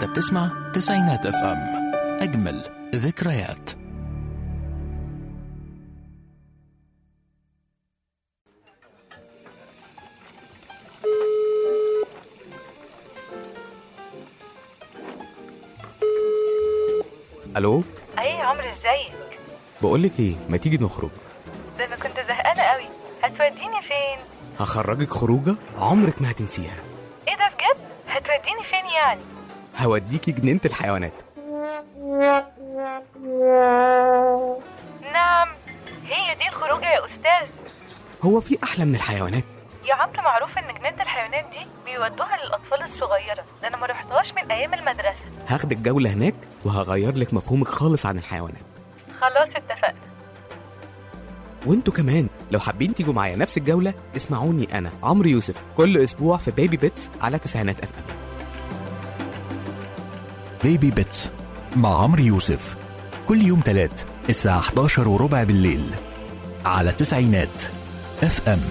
انت بتسمع تسعينات اف ام، اجمل ذكريات. الو. ايه يا عمرو، ازيك؟ بقولك ايه، ما تيجي نخرج؟ ده انا كنت زهقانه قوي. هتوديني فين؟ هخرجك خروجه عمرك ما هتنسيها. ايه ده بجد؟ هتوديني فين يعني؟ هوديكي جنينة الحيوانات. نعم، هي دي الخروجه يا استاذ؟ هو في احلى من الحيوانات؟ يا عمرو، معروف ان جنينه الحيوانات دي بيودوها للاطفال الصغيره، ده انا ما رحتهاش من ايام المدرسه. هاخدك جولة هناك وهغير لك مفهومك خالص عن الحيوانات. خلاص اتفقنا. وانتوا كمان لو حابين تيجوا معايا نفس الجولة، اسمعوني انا عمرو يوسف كل اسبوع في بيبي بيتس على تسعينات اف ام. بيبي بيتس مع عمرو يوسف كل يوم تلات الساعة 11:15 بالليل على تسعينات اف ام.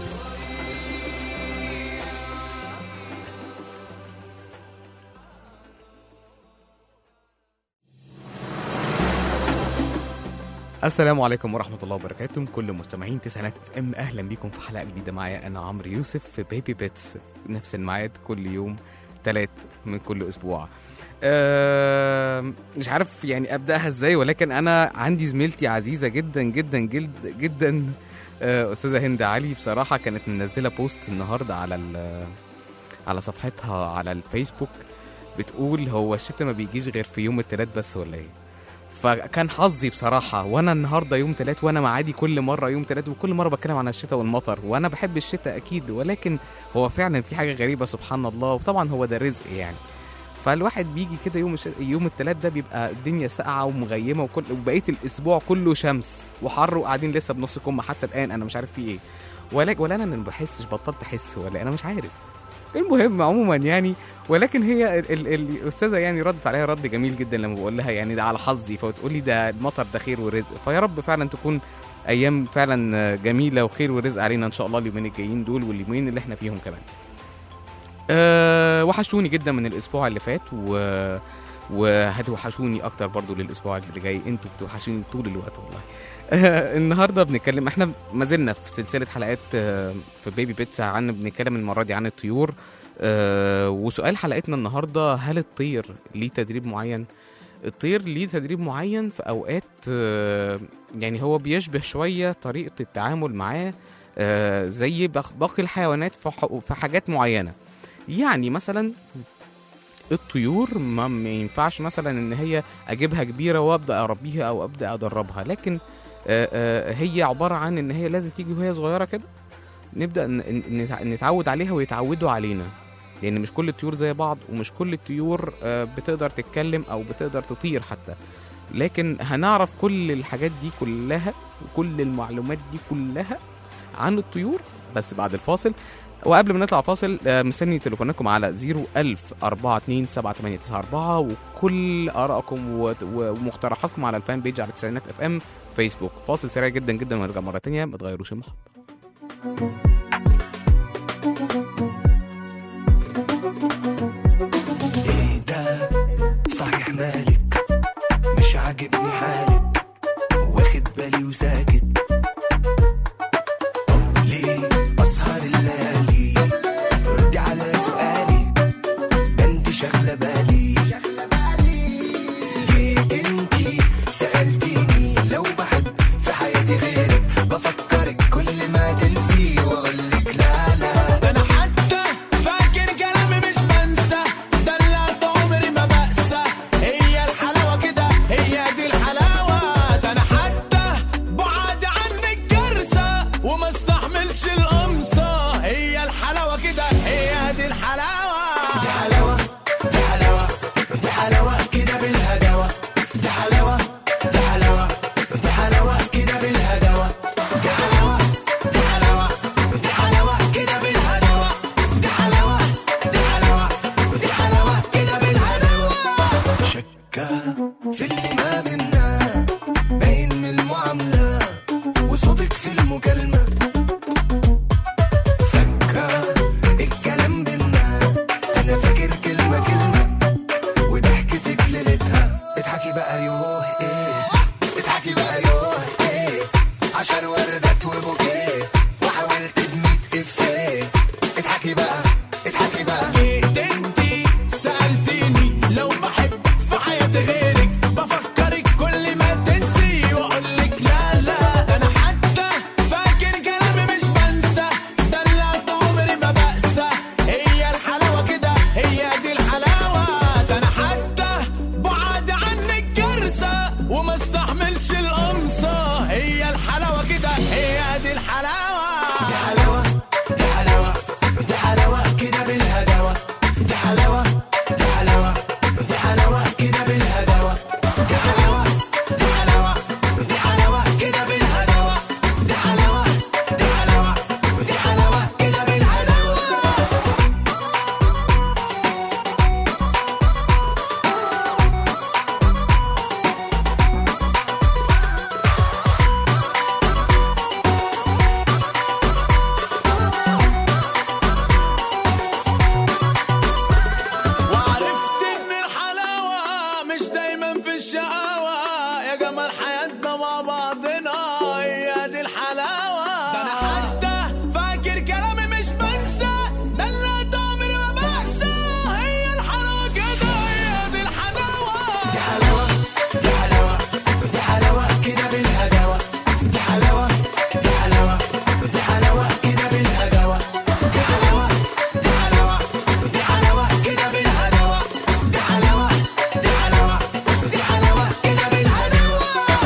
السلام عليكم ورحمة الله وبركاته، كل مستمعين تسعينات اف ام، اهلا بيكم في حلقة جديدة معايا انا عمرو يوسف في بيبي بيتس، نفس الميعاد كل يوم تلات من كل اسبوع. مش عارف يعني ابداها ازاي، ولكن انا عندي زميلتي عزيزة جدا جدا جدا جدا، استاذة هند علي. بصراحة كانت منزلة بوست النهاردة على صفحتها على الفيسبوك، بتقول هو الشتاء ما بيجيش غير في يوم التلات بس ولا ايه؟ فكان حظي بصراحة، وانا النهاردة يوم تلات، وانا معادي كل مرة يوم تلات، وكل مرة بتكلم عن الشتاء والمطر، وانا بحب الشتاء اكيد، ولكن هو فعلا في حاجة غريبة سبحان الله، وطبعا هو ده رزق يعني. فالواحد بيجي كده يوم التلات ده بيبقى الدنيا ساقعة ومغيمة، وبقية الاسبوع كله شمس وحر، وقاعدين لسه بنص كم حتى الان، انا مش عارف في ايه، ولا انا ما بحسش، بطلت احس، ولا انا مش عارف. المهم عموما يعني، ولكن هي الاستاذه يعني ردت عليها رد جميل جدا لما بقول لها يعني ده على حظي، فتقول لي ده المطر ده خير ورزق. فيا رب فعلا تكون ايام فعلا جميله وخير ورزق علينا ان شاء الله اليومين الجايين دول، واليومين اللي احنا فيهم كمان. وحشوني جدا من الاسبوع اللي فات، وهتوحشوني اكتر برضو للاسبوع اللي جاي، انتوا بتوحشوني طول الوقت والله. النهارده بنتكلم، احنا ما زلنا في سلسله حلقات في بيبي بيتزا، بنتكلم المره دي عن الطيور. وسؤال حلقتنا النهارده، هل الطير ليه تدريب معين؟ الطير ليه تدريب معين في اوقات، يعني هو بيشبه شويه طريقه التعامل معاه زي باقي الحيوانات في حاجات معينه. يعني مثلا الطيور ما ينفعش مثلا ان هي اجيبها كبيره وابدا اربيها او ابدا ادربها، لكن هي عباره عن ان هي لازم تيجي وهي صغيره كده، نبدا نتعود عليها ويتعودوا علينا، لان مش كل الطيور زي بعض، ومش كل الطيور بتقدر تتكلم او بتقدر تطير حتى، لكن هنعرف كل الحاجات دي كلها وكل المعلومات دي كلها عن الطيور بس بعد الفاصل. وقبل ما نطلع فاصل، مستني تليفوناتكم على 010427894، وكل آرائكم ومقترحاتكم على الفان بيج على تسعينات اف ام فيسبوك. فاصل سريع جدا جدا ونرجع مرة تانية، ما تغيروش المحطة. ايه ده صحيح مالك مش عاجبني حالك، واخد بالي وساكت، طب ليه اسهر الليالي، ردي على سؤالي، ده انت شغله بالي، ليه انتي سألتيني لو بحب في حياتي غيرك، بفكرك كل ما تنسي فاكر كلامي مش بنسى، ده اللي عمري ما بنسى، هي الحركة ده هي دي الحلاوة. دي حلاوة دي حلاوة دي حلاوة كده بالهداوة، دي حلاوة دي حلاوة دي حلاوة كده بالهداوة، دي حلاوة دي حلاوة دي حلاوة كده بالهداوة، دي حلاوة دي حلاوة دي حلاوة كده بالهداوة.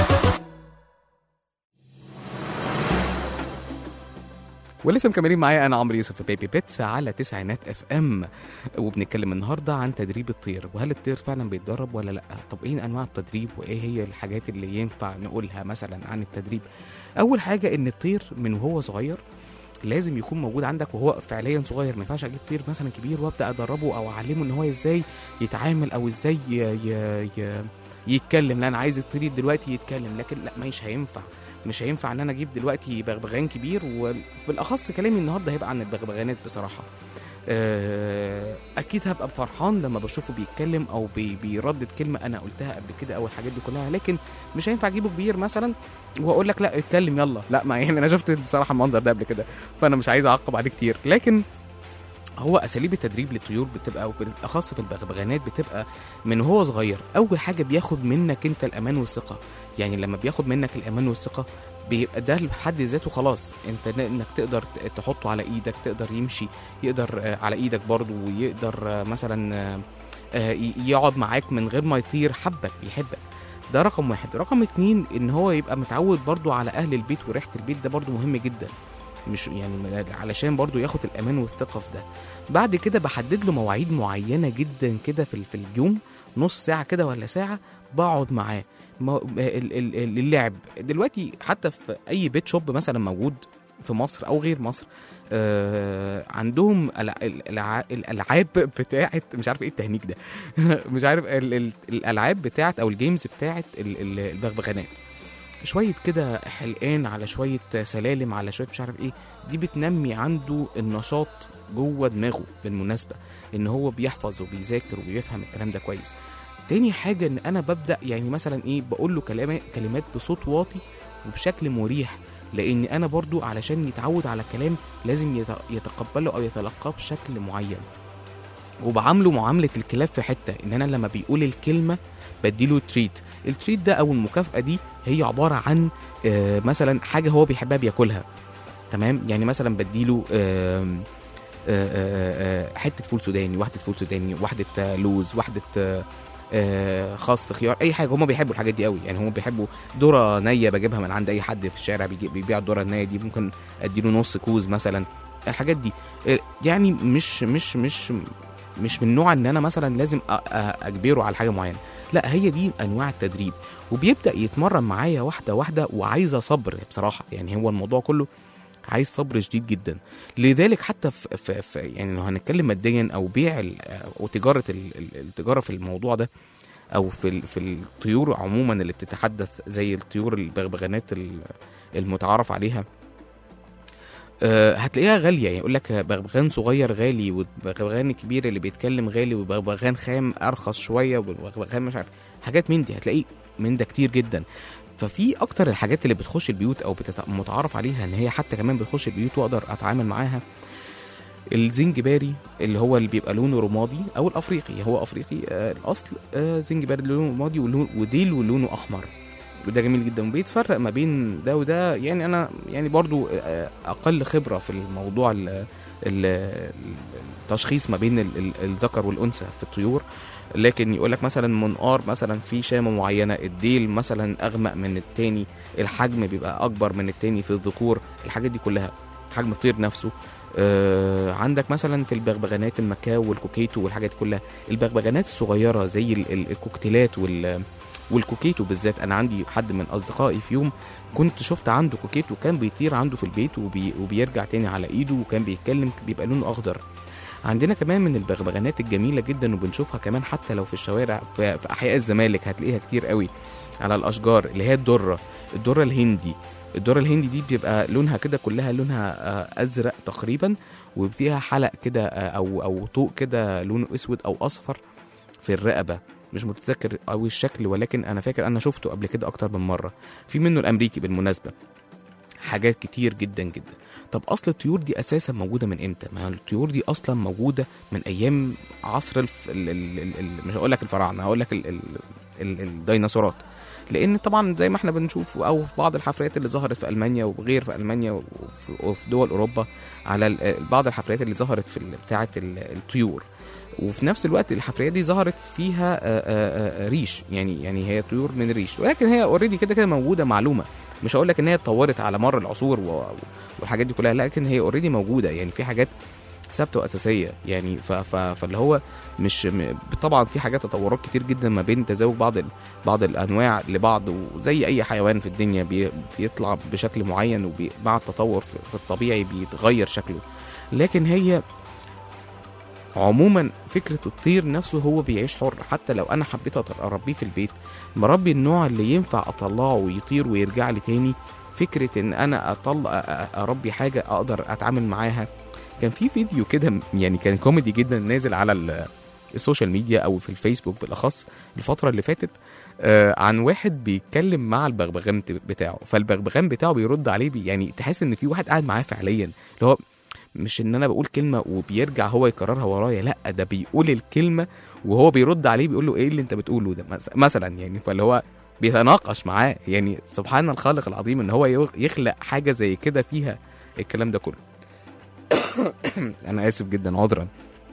ولسه مكملين معايا انا عمرو يوسف في بيبي بيتس على تسعينات اف ام، وبنتكلم النهارده عن تدريب الطير، وهل الطير فعلا بيتدرب ولا لا؟ طب ايه انواع التدريب وايه هي الحاجات اللي ينفع نقولها مثلا عن التدريب؟ اول حاجه ان الطير من وهو صغير لازم يكون موجود عندك وهو فعليا صغير. ما ينفعش اجيب طير مثلا كبير وابدا ادربه او اعلمه ان هو ازاي يتعامل او ازاي يتكلم. لا انا عايز الطير دلوقتي يتكلم، لكن لا مش هينفع. مش هينفع ان انا اجيب دلوقتي بغبغان كبير، وبالاخص كلامي النهارده هيبقى عن البغبغانات بصراحه. اكيد هبقى فرحان لما بشوفه بيتكلم او بيردد كلمه انا قلتها قبل كده او الحاجات دي كلها، لكن مش هينفع اجيبه كبير مثلا واقول لك لا اتكلم يلا. لا ما يعني انا شفت بصراحه المنظر ده قبل كده، فانا مش عايز اعقب عليه كتير. لكن هو اساليب التدريب للطيور بتبقى وبالاخص في البغبغانات بتبقى من هو صغير. اول حاجه بياخد منك انت الامان والثقه. يعني لما بياخد منك الامان والثقه بيبقى ده بحد ذاته خلاص انت انك تقدر تحطه على ايدك، تقدر يمشي، يقدر على ايدك برضه، ويقدر مثلا يقعد معاك من غير ما يطير، حبك بيحبك. ده رقم واحد. رقم اتنين ان هو يبقى متعود برضه على اهل البيت وريحه البيت، ده برضه مهم جدا، مش يعني علشان برضو ياخد الامان والثقه في ده. بعد كده بحدد له مواعيد معينه جدا كده في اليوم، نص ساعه كده ولا ساعه بقعد معاه اللعب. دلوقتي حتى في اي بيت شوب مثلا موجود في مصر او غير مصر عندهم الالعاب بتاعه، مش عارف ايه التهنيك ده مش عارف الالعاب بتاعه او الجيمز بتاعه البغبغانات، شوية كده حلقان على شوية سلالم على شوية مش عارف ايه. دي بتنمي عنده النشاط جوه دماغه بالمناسبة، ان هو بيحفظ وبيذاكر وبيفهم الكلام ده كويس. تاني حاجة ان انا ببدأ يعني مثلا ايه بقول له كلمات بصوت واطي وبشكل مريح، لان انا برضو علشان يتعود على كلام لازم يتقبله او يتلقاه بشكل معين. وبعامله معاملة الكلاب في حتة ان انا لما بيقول الكلمة بديله تريت. التريت ده او المكافأة دي هي عبارة عن مثلا حاجة هو بيحبها بياكلها، تمام؟ يعني مثلا بديله حتة فول سوداني، واحدة فول سوداني، واحدة لوز، واحدة خاص خيار، اي حاجه. هما بيحبوا الحاجات دي قوي، يعني هما بيحبوا ذره نيه بجيبها من عند اي حد في الشارع بيبيع الذره النيه دي، ممكن اديله نص كوز مثلا. الحاجات دي يعني مش من نوع ان انا مثلا لازم اجبره على حاجه معينه، لا هي دي انواع التدريب. وبيبدا يتمرن معايا واحده واحده، وعايزه صبر بصراحه. يعني هو الموضوع كله عايز صبر شديد جدا. لذلك حتى في يعني لو هنتكلم ماديا او بيع او التجاره في الموضوع ده، او في الطيور عموما اللي بتتحدث زي الطيور البغبغانات المتعارف عليها، هتلاقيها غاليه. يعني يقول لك بغبغان صغير غالي، والبغبغان الكبير اللي بيتكلم غالي، وبغبغان خام ارخص شويه، وبغبغان مش عارف حاجات من دي، هتلاقيه من ده كتير جدا. ففي اكتر الحاجات اللي بتخش البيوت او متعارف عليها ان هي حتى كمان بتخش البيوت واقدر اتعامل معاها، الزنجباري اللي هو اللي بيبقى لونه رمادي، او الافريقي، هو افريقي الاصل، زنجباري لونه رمادي وديل ولونه احمر، وده جميل جدا. وبيتفرق ما بين ده وده. يعني انا يعني برضو اقل خبره في الموضوع التشخيص ما بين الذكر والانثى في الطيور، لكن يقول لك مثلا منقار مثلا في شامه معينه، الديل مثلا اغمق من التاني، الحجم بيبقى اكبر من التاني في الذكور، الحاجات دي كلها، حجم الطير نفسه. عندك مثلا في البغبغانات المكاو والكوكيتو والحاجات دي كلها. البغبغانات الصغيره زي الكوكتيلات والكوكيتو بالذات، انا عندي حد من اصدقائي في يوم كنت شفت عنده كوكيتو كان بيطير عنده في البيت وبيرجع تاني على ايده، وكان بيتكلم بيبقى لونه اخضر. عندنا كمان من البغبغانات الجميله جدا وبنشوفها كمان حتى لو في الشوارع في احياء الزمالك هتلاقيها كتير قوي على الاشجار، اللي هي الدره الهندي. الدره الهندي دي بيبقى لونها كده كلها لونها ازرق تقريبا، وفيها حلق كده او طوق كده لونه اسود او اصفر في الرقبه، مش متذكر قوي الشكل، ولكن انا فاكر انا شفته قبل كده اكتر من مره. في منه الامريكي بالمناسبه، حاجات كتير جدا جدا. طب اصل الطيور دي اساسا موجوده من امتى؟ ما الطيور دي اصلا موجوده من ايام عصر مش هقول لك الفراعنه، هقول لك الديناصورات. لان طبعا زي ما احنا بنشوف او في بعض الحفريات اللي ظهرت في المانيا وغير في المانيا وفي دول اوروبا، على بعض الحفريات اللي ظهرت في بتاعه الطيور، وفي نفس الوقت الحفريات دي ظهرت فيها ريش، يعني هي طيور من ريش، ولكن هي اوريدي كده موجوده معلومه. مش هقول لك ان هي اتطورت على مر العصور والحاجات دي كلها، لكن هي اوريدي موجوده، يعني في حاجات ثابته واساسيه يعني. فاللي هو مش طبعا في حاجات تطورات كتير جدا ما بين تزاوج بعض الانواع لبعض، وزي اي حيوان في الدنيا بيطلع بشكل معين، ومع التطور في الطبيعي بيتغير شكله. لكن هي عموما فكرة الطير نفسه هو بيعيش حر. حتى لو انا حبيت اربيه في البيت، مربي النوع اللي ينفع اطلعه ويطير ويرجع لي تاني. فكرة ان انا اربي حاجة اقدر اتعامل معاها. كان في فيديو كده يعني كان كوميدي جدا نازل على السوشيال ميديا او في الفيسبوك بالاخص الفترة اللي فاتت، عن واحد بيتكلم مع البغبغان بتاعه، فالبغبغان بتاعه بيرد عليه يعني تحس ان في واحد قاعد معاه فعليا، اللي هو مش ان انا بقول كلمه وبيرجع هو يكررها ورايا، لا ده بيقول الكلمه وهو بيرد عليه بيقول له ايه اللي انت بتقوله ده مثلا يعني. فاللي هو بيتناقش معاه يعني. سبحان الخالق العظيم ان هو يخلق حاجه زي كده فيها الكلام ده كله. انا اسف جدا عذرا.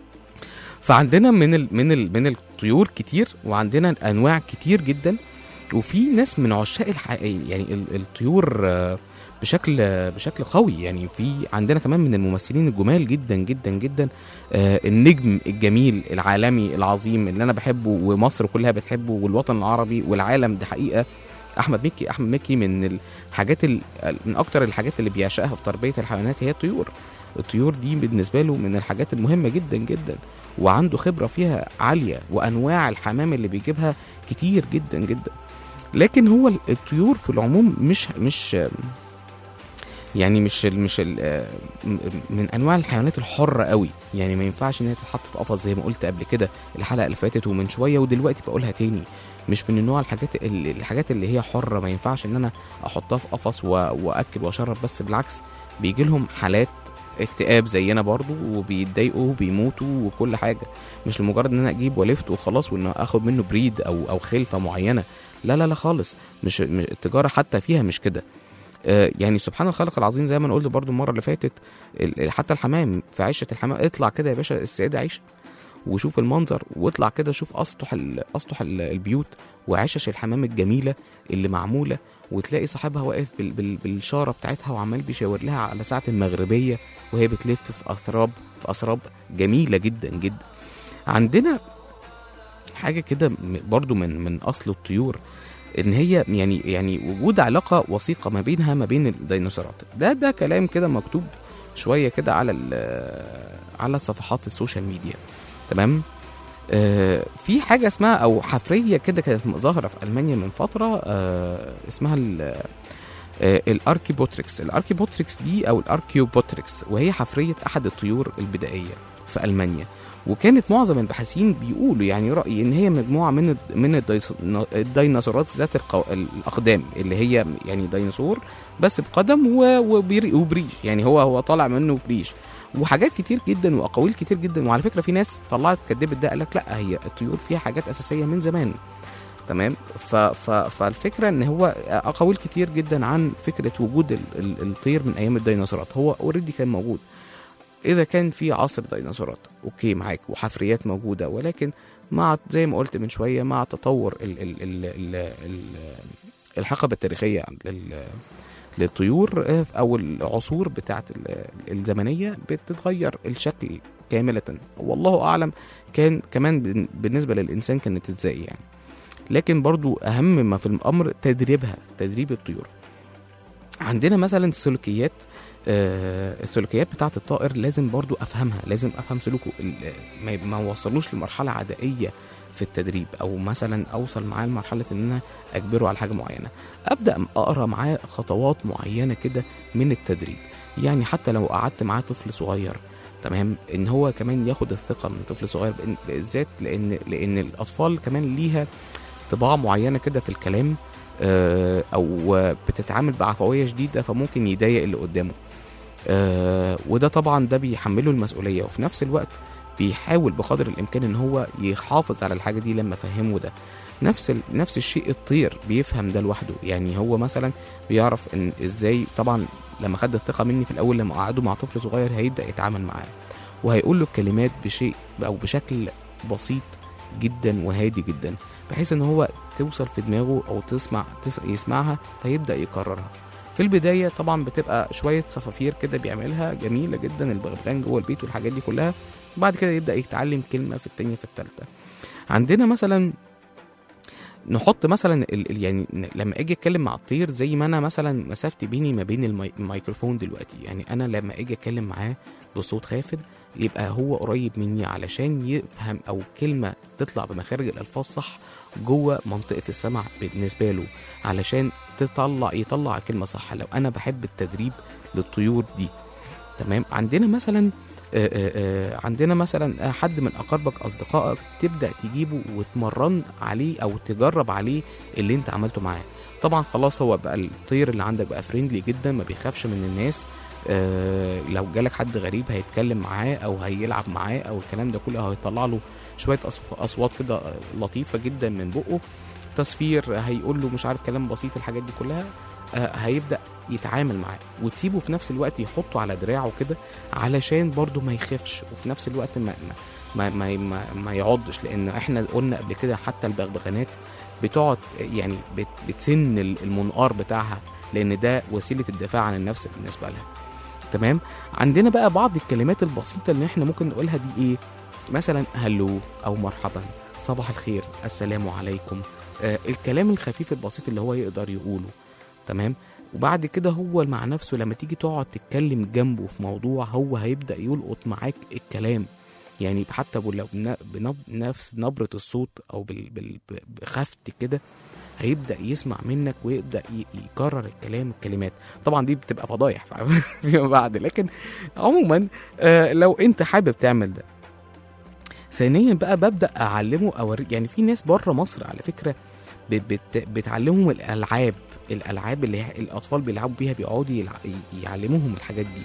فعندنا من الطيور كتير، وعندنا انواع كتير جدا، وفي ناس من عشاق يعني الطيور بشكل قوي يعني. في عندنا كمان من الممثلين الجمال جدا جدا جدا، النجم الجميل العالمي العظيم اللي انا بحبه ومصر كلها بتحبه والوطن العربي والعالم ده حقيقة، احمد مكي من اكتر الحاجات اللي بيعشقها في تربية الحيوانات هي الطيور دي بالنسبة له من الحاجات المهمة جدا جدا، وعنده خبرة فيها عالية، وانواع الحمام اللي بيجيبها كتير جدا جدا. لكن هو الطيور في العموم مش من انواع الحيوانات الحره قوي يعني. ما ينفعش ان هي تتحط في قفص زي ما قلت قبل كده الحلقه اللي فاتت ومن شويه ودلوقتي بقولها تاني. مش من النوع الحاجات اللي هي حره، ما ينفعش ان انا احطها في قفص واكل واشرب بس. بالعكس بيجي لهم حالات اكتئاب زينا برضو، وبيتضايقوا وبيموتوا وكل حاجه. مش لمجرد ان انا اجيب ولفت وخلاص وان اخد منه بريد او خلفه معينه، لا لا لا خالص. مش التجاره حتى فيها مش كده يعني. سبحان الخالق العظيم زي ما انا قلت برضو المره اللي فاتت، حتى الحمام في عيشه الحمام. اطلع كده يا باشا السيده عيشه وشوف المنظر، واطلع كده شوف اسطح البيوت وعشش الحمام الجميله اللي معموله، وتلاقي صاحبها واقف بالشاره بتاعتها وعمال بيشاور لها على ساعه المغربيه وهي بتلف في اسراب جميله جدا جدا. عندنا حاجه كده برضو من اصل الطيور، ان هي يعني وجود علاقه وثيقه ما بينها ما بين الديناصورات. ده كلام كده مكتوب شويه كده على صفحات السوشيال ميديا، تمام. في حاجه اسمها او حفريه كده كانت ظاهره في المانيا من فتره، اسمها الاركيبوتريكس دي او الاركيوبوتريكس، وهي حفريه احد الطيور البدائيه في المانيا. وكانت معظم الباحثين بيقولوا يعني رأي ان هي مجموعه من الديناصورات ذات الاقدام، اللي هي يعني ديناصور بس بقدم وبريش، يعني هو طالع منه بريش، وحاجات كتير جدا واقاويل كتير جدا. وعلى فكره في ناس طلعت كدبت ده، قال لك لا هي الطيور فيها حاجات اساسيه من زمان، تمام. فالفكره ان هو اقاويل كتير جدا عن فكره وجود الطير من ايام الديناصورات. هو اوريدي كان موجود إذا كان في عصر ديناصورات، أوكي معاك، وحفريات موجودة، ولكن مع زي ما قلت من شوية مع تطور الحقبة التاريخية للطيور أو العصور بتاعت الزمنية بتتغير الشكل كاملة. والله أعلم كان كمان بالنسبة للإنسان كانت إزاي يعني. لكن برضو أهم ما في الأمر تدريب الطيور. عندنا مثلا السلوكيات بتاعه الطائر لازم برضو افهمها، لازم افهم سلوكه، ما وصلوش لمرحله عدائيه في التدريب، او مثلا اوصل معاه لمرحله ان انا اجبره على حاجه معينه. ابدا اقرا معاه خطوات معينه كده من التدريب. يعني حتى لو قعدت معاه طفل صغير، تمام، ان هو كمان ياخد الثقه من طفل صغير بالذات، لان الاطفال كمان ليها طباع معينه كده في الكلام او بتتعامل بعفويه شديده فممكن يضايق اللي قدامه. وده طبعا ده بيحمله المسؤوليه، وفي نفس الوقت بيحاول بقدر الامكان ان هو يحافظ على الحاجه دي لما فهمه ده. نفس الشيء الطير بيفهم ده لوحده، يعني هو مثلا بيعرف ان ازاي. طبعا لما خد الثقه مني في الاول لما قعده مع طفل صغير هيبدا يتعامل معاه وهيقول له الكلمات بشيء او بشكل بسيط جدا وهادي جدا، بحيث ان هو توصل في دماغه او يسمعها فيبدا يكررها. في البدايه طبعا بتبقى شويه صفافير كده بيعملها جميله جدا، البغبغان جوه البيت والحاجات دي كلها، بعد كده يبدا يتعلم كلمه في الثانيه في الثالثه. عندنا مثلا نحط مثلا يعني لما اجي اتكلم مع الطير، زي ما انا مثلا مسافتي بيني ما بين الميكروفون دلوقتي، يعني انا لما اجي اتكلم معاه بصوت خافت يبقى هو قريب مني علشان يفهم او كلمه تطلع بمخارج الالفاظ صح جوه منطقه السمع بالنسبه له، علشان يطلع كلمه صح. لو انا بحب التدريب للطيور دي، تمام. عندنا مثلا حد من اقاربك اصدقائك تبدا تجيبه وتمرن عليه او تجرب عليه اللي انت عملته معاه. طبعا خلاص هو بقى الطير اللي عندك بقى فريندلي جدا، ما بيخافش من الناس. لو جالك حد غريب هيتكلم معاه او هيلعب معاه او الكلام ده كله، هيطلع له شويه اصوات كده لطيفه جدا من بقه، تصفير، هيقول له مش عارف كلام بسيط، الحاجات دي كلها هيبدأ يتعامل معاه. وتسيبه في نفس الوقت يحطه على دراعه كده علشان برضو ما يخافش، وفي نفس الوقت ما يعضش، لان احنا قلنا قبل كده حتى البغبغانات بتقعد يعني بتسن المنقار بتاعها، لان ده وسيلة الدفاع عن النفس بالنسبة لها، تمام. عندنا بقى بعض الكلمات البسيطة اللي احنا ممكن نقولها دي ايه، مثلا هلو او مرحبا، صباح الخير، السلام عليكم، الكلام الخفيف البسيط اللي هو يقدر يقوله، تمام. وبعد كده هو مع نفسه لما تيجي تقعد تتكلم جنبه في موضوع هو هيبدأ يلقط معاك الكلام، يعني حتى لو بنفس نبرة الصوت او بخفت كده هيبدأ يسمع منك ويبدأ يكرر الكلمات. طبعا دي بتبقى فضايح فيما بعد، لكن عموما لو انت حابب تعمل ده. ثانيا بقى ببدأ اعلمه يعني في ناس بره مصر على فكرة بتعلمهم الالعاب اللي الاطفال بيلعبوا بيها، بيقعدوا يعلموهم الحاجات دي.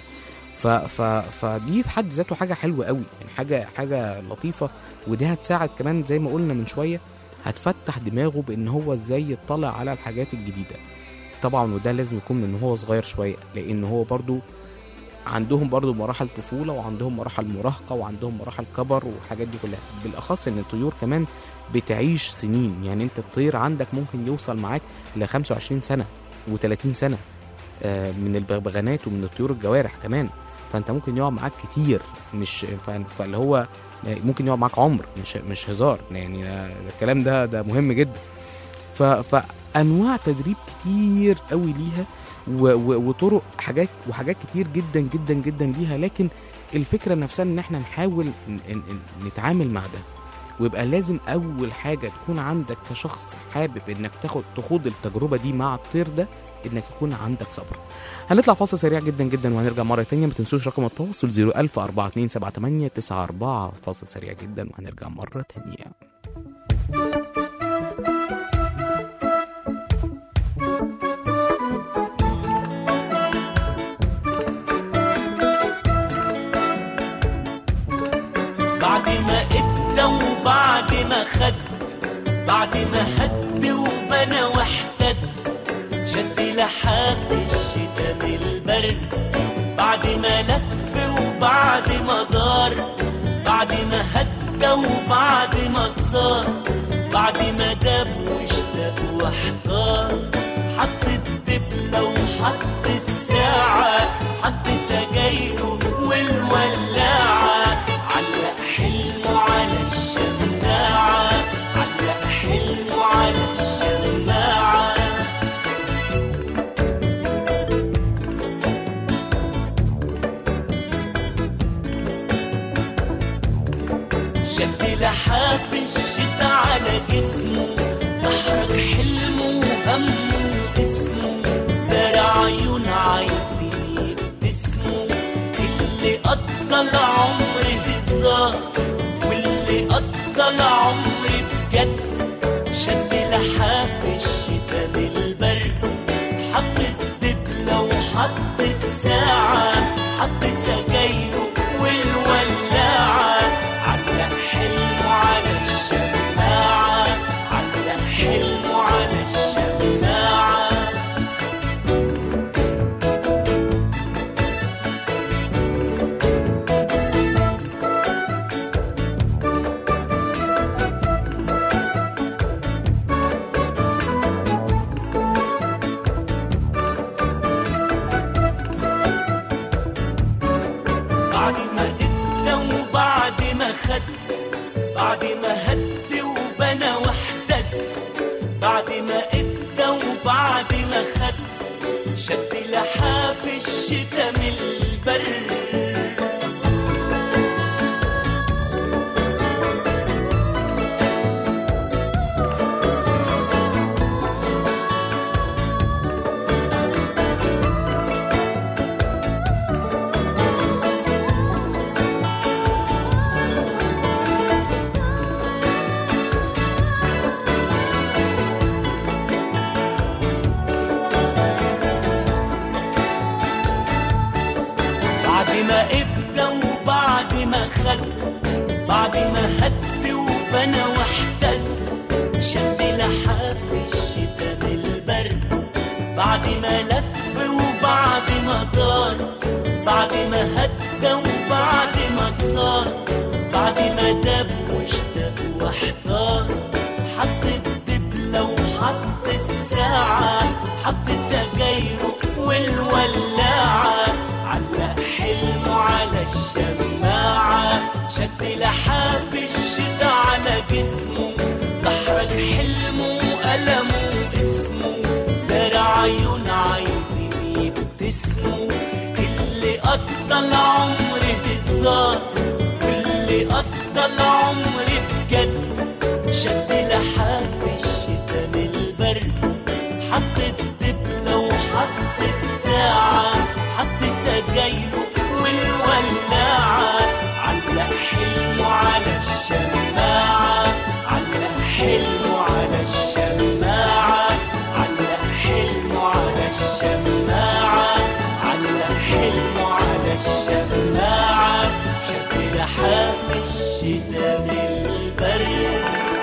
فدي في حد ذاته حاجه حلوه قوي، يعني حاجه لطيفه، ودي هتساعد كمان زي ما قلنا من شويه، هتفتح دماغه بان هو ازاي يطلع على الحاجات الجديده. طبعا وده لازم يكون من هو صغير شويه، لان هو برضو عندهم برضو مراحل طفوله، وعندهم مراحل مراهقه، وعندهم مراحل كبر والحاجات دي كلها. بالاخص ان الطيور كمان بتعيش سنين، يعني انت الطير عندك ممكن يوصل معاك ل 25 سنه و30 سنه من البغبغانات ومن الطيور الجوارح كمان، فانت ممكن يقعد معاك كتير، مش فاللي هو ممكن يقعد معاك عمر، مش هزار يعني. الكلام ده مهم جدا. فانواع تدريب كتير قوي ليها، وطرق حاجات كتير جدا جدا جدا ليها، لكن الفكره نفسها ان احنا نحاول نتعامل مع ده. ويبقى لازم اول حاجه تكون عندك كشخص حابب انك تخوض التجربه دي مع الطير ده، انك يكون عندك صبر. هنطلع فاصل سريع جدا جدا وهنرجع مره تانية. ما تنسوش رقم التواصل 010427894. فاصل سريع جدا وهنرجع مره تانية. بعد ما ادى وبعد ما خد، بعد ما هد وبنى واحتد، شد لحاف الشتا من البرد، بعد ما لف وبعد ما دار، بعد ما هدى وبعد ما صار، بعد ما داب واشتاق واحتار، حط الدبلة وحط الساعة، حط سجايره والولاعة، علق حلمه على الشماعة، علق حلمه على الشماعة. شد لحاف الشتا على جسمه، احرق حلمه وهمه واسمه، دار عيون عايزين يبتسموا، اللي قضى العمر هزار واللي قضى العمر بجد، شد لحاف الشتا من ما ادى وبعد ما خد، بعد ما هد وبنى واحتد، بعد ما ادى وبعد ما خد، شد لحاف الشتا من البر. بعد ما هد وبنى واحتد، شد لحاف الشتا بالبرد، بعد ما لف وبعد ما دار، بعد ما هدى وبعد ما صار، بعد ما دب واشتاق واحتار، حط الدبلة وحط الساعة، حط سجايره والولاعة، علق حلمه على الشماعة، شد لحاف الشتا على جسمه، دحرج حلمه وألمه اسمه، دار عيون عايزين يبتسموا، اللي قضى العمر هزار واللي قضى العمر بجد، شد لحاف الشتا من البرد، حط الدبلة وحط الساعة، حط سجايره والولاعة، علق حلمه على الشماعة، علق حلمه على الشماعة، علق حلمه على الشماعة، علق حلمه على الشماعة، شد لحاف الشتا من البرد.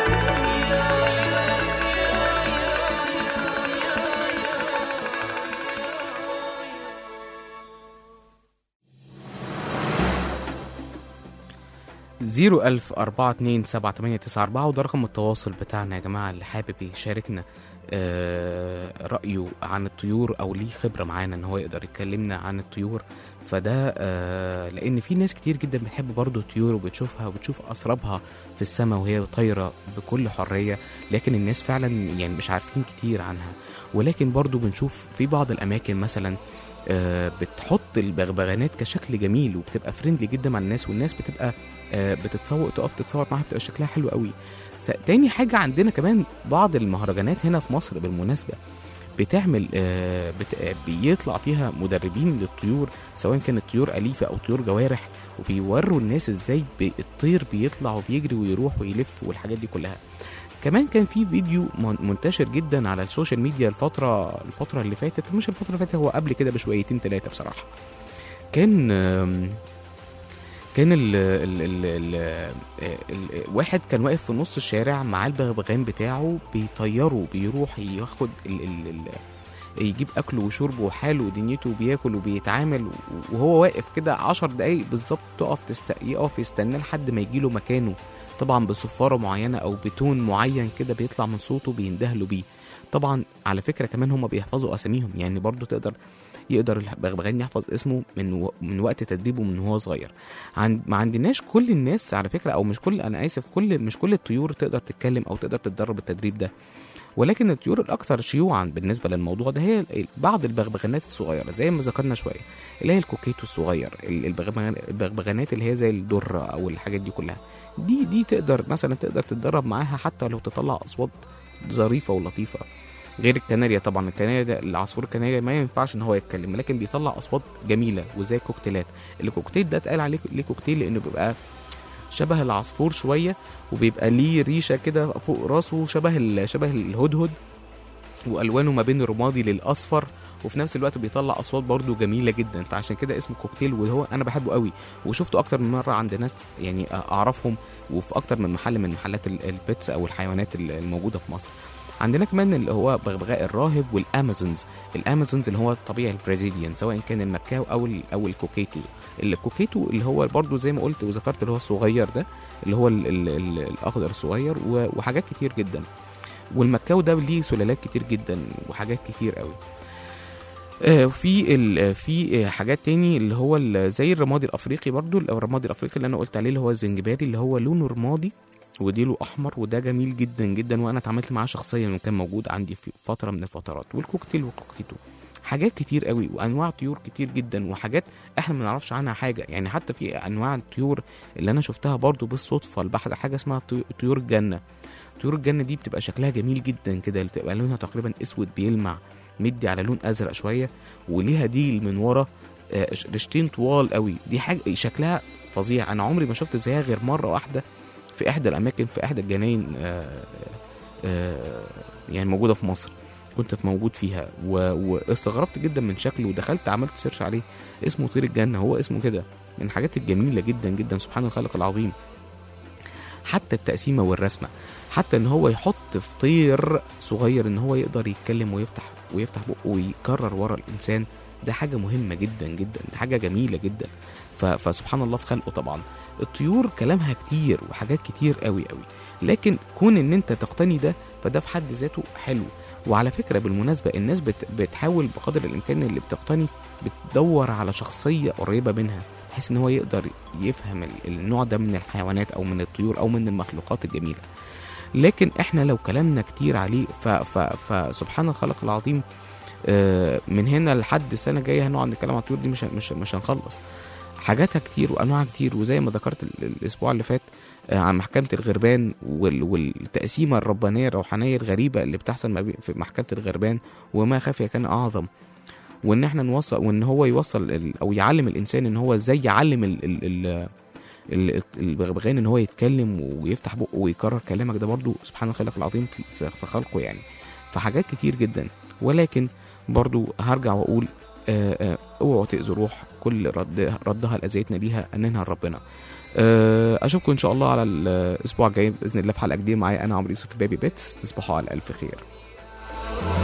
010427894 وده رقم التواصل بتاعنا يا جماعة، اللي حابب يشاركنا رأيه عن الطيور أو ليه خبرة معانا إن هو يقدر يتكلمنا عن الطيور. فده لأن في ناس كتير جدا بتحب برضو الطيور وبتشوفها وبتشوف أسرابها في السماء وهي طايرة بكل حرية، لكن الناس فعلا يعني مش عارفين كتير عنها. ولكن برضو بنشوف في بعض الأماكن مثلا بتحط البغبغانات كشكل جميل وبتبقى فريندلي جدا مع الناس، والناس بتبقى بتتصور تقف تتصور معاها، بتبقى شكلها حلو قوي. تاني حاجة عندنا كمان بعض المهرجانات هنا في مصر بالمناسبة بتعمل بيطلع فيها مدربين للطيور، سواء كانت طيور أليفة أو طيور جوارح، وبيوروا الناس ازاي الطير بيطلع وبيجري ويروح ويلف والحاجات دي كلها. كمان كان في فيديو منتشر جدا على السوشيال ميديا الفترة اللي فاتت، مش الفترة اللي فاتت، هو قبل كده بشويتين 3 بصراحة. كان واحد كان واقف في نص الشارع مع البغبغان بتاعه بيطيره، بيروح ياخد يجيب أكله وشربه وحاله ودنيته وبياكل وبيتعامل، وهو واقف كده 10 دقايق بالظبط يقف يستنى لحد ما يجيله مكانه، طبعا بصفارة معينة أو بتون معين كده بيطلع من صوته بيندهلوا بيه. طبعا على فكرة كمان هم بيحفظوا أساميهم، يعني برضو يقدر البغبغان يحفظ اسمه من وقت تدريبه من هو صغير. ما عندناش كل الناس على فكرة، أو مش كل الطيور تقدر تتكلم أو تقدر تتدرب التدريب ده، ولكن الطيور الأكثر شيوعا بالنسبة للموضوع ده هي بعض البغبغانات الصغيرة زي ما ذكرنا شوية، اللي هي الكوكيتو الصغير، البغبغانات اللي هي زي الدرة أو الحاجات دي كلها. دي تقدر تتدرب معاها حتى لو تطلع أصوات ظريفة ولطيفة، غير الكناريا. طبعا الكناريا ده العصفور الكناريا ما ينفعش ان هو يتكلم، لكن بيطلع اصوات جميله وزي كوكتيلات. الكوكتيل ده اتقال عليه ليه كوكتيل لانه بيبقى شبه العصفور شويه، وبيبقى ليه ريشه كده فوق راسه شبه الهدهد، والوانه ما بين الرمادي للاصفر، وفي نفس الوقت بيطلع اصوات برضو جميله جدا، فعشان كده اسمه كوكتيل. وهو انا بحبه قوي وشفته اكتر من مره عند ناس يعني اعرفهم، وفي اكتر من محل من محلات البيتس او الحيوانات الموجوده في مصر. عندنا كمان اللي هو بغبغاء الراهب والامازونز اللي هو الطبيعي البرازيليان، سواء كان المكاو او الكوكيتو. الكوكيتو اللي هو برضو زي ما قلت وذكرت اللي هو الصغير ده، اللي هو الاخضر الصغير، وحاجات كتير جدا. والمكاو ده ليه سلالات كتير جدا وحاجات كتير قوي. في حاجات تاني اللي هو زي الرمادي الافريقي برضو، الرمادي الافريقي اللي انا قلت عليه اللي هو الزنجباري اللي هو لونه رمادي وديله احمر، وده جميل جدا جدا، وانا اتعاملت معاه شخصيا وكان موجود عندي في فتره من الفترات. والكوكتيل والكوكيتو، حاجات كتير قوي وانواع طيور كتير جدا وحاجات احنا ما نعرفش عنها حاجه. يعني حتى في انواع الطيور اللي انا شفتها برضو بالصدفه البحر، حاجه اسمها طيور الجنه. طيور الجنه دي بتبقى شكلها جميل جدا كده، بتبقى لونها تقريبا اسود بيلمع مدي على لون ازرق شويه، وليها ديل من ورا رشتين طوال قوي. دي حاجه شكلها فظيع، انا عمري ما شفت زيها غير مره واحده في احدى الاماكن، في احدى الجناين يعني موجوده في مصر، كنت موجود فيها واستغربت جدا من شكله، ودخلت عملت سيرش عليه، اسمه طير الجنه، هو اسمه كده. من الحاجات الجميله جدا جدا، سبحان الخالق العظيم. حتى التقسيمه والرسمه، حتى ان هو يحط في طير صغير ان هو يقدر يتكلم ويفتح بقه ويكرر ورا الانسان، ده حاجه مهمه جدا جدا، ده حاجه جميله جدا. فسبحان الله في خلقه. طبعا الطيور كلامها كتير وحاجات كتير قوي قوي، لكن كون ان انت تقتني ده فده في حد ذاته حلو. وعلى فكره بالمناسبه الناس بتحاول بقدر الامكان اللي بتقتني بتدور على شخصيه قريبه منها، بحيث ان هو يقدر يفهم النوع ده من الحيوانات او من الطيور او من المخلوقات الجميله. لكن احنا لو كلامنا كتير عليه فسبحان الخالق العظيم، من هنا لحد السنه الجايه هنقعد نتكلم عن الطيور دي، مش هنخلص. حاجاتها كتير وانواعها كتير، وزي ما ذكرت الاسبوع اللي فات عن محكمه الغربان والتقسيمه الربانيه الروحانيه الغريبه اللي بتحصل في محكمه الغربان، وما خفي كان اعظم. وان احنا نوصل، وان هو يوصل او يعلم الانسان ان هو ازاي يعلم البغبغان ان هو يتكلم ويفتح بقه ويكرر كلامك، ده برضو سبحان الخالق العظيم في خلقه يعني. فحاجات كتير جدا، ولكن برضو هرجع واقول اوعوا تأذوا روح كل ردها لأذيتنا ليها انها ربنا. اشوفكم ان شاء الله على الاسبوع الجاي باذن الله في حلقه جديده معايا انا عمرو يوسف في بيبي بيتس. تصبحوا على الف خير.